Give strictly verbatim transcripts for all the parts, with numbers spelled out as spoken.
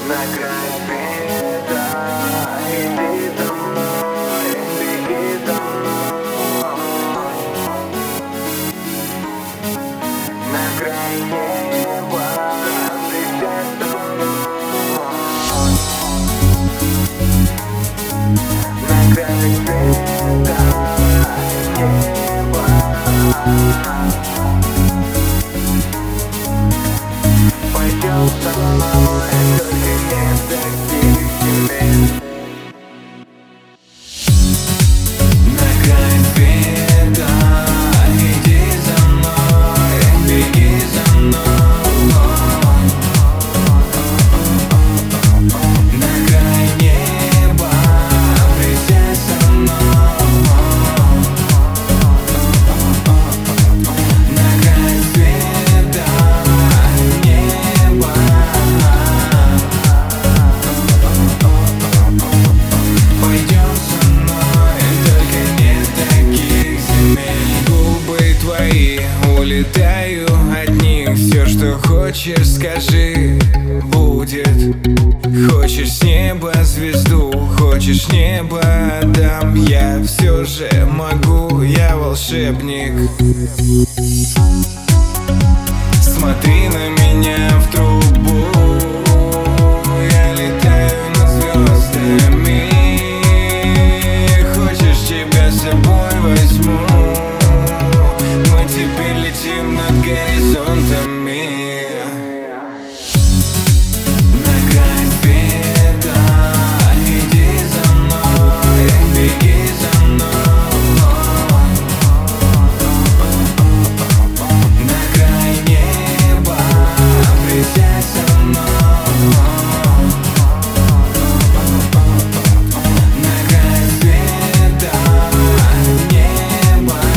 На край света, иди за мной, беги за мной. На край неба, встречай со мной. На край света, неба. Пойдем со мной, только не в таких земель. На край света, иди за мной, беги за мной. На край неба, присядь со мной. На край света, неба. Пойдем со мной, только не таких земель. Губы твои, улетаю от них. Все, что хочешь, скажи, будет. Хочешь с неба звезду, хочешь небо отдам. Я все же могу, я волшебник. Смотри на меня в трубу, я летаю над звездами. Хочешь, тебя с собой возьму, мы теперь летим над горизонтами. На край света, иди за мной, беги за мной. На край неба, присядь со мной. На край света, неба.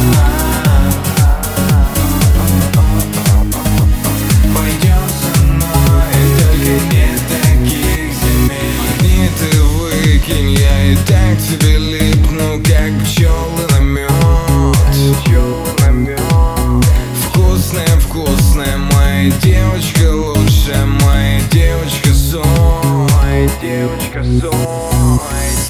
Пойдем со мной, только не таких земель. Магниты выкинь, я и так тебе липну, как пчелы на мед. Вкусная, вкусная, моя девочка лучшая, моя девочка сон. Моя девочка сон.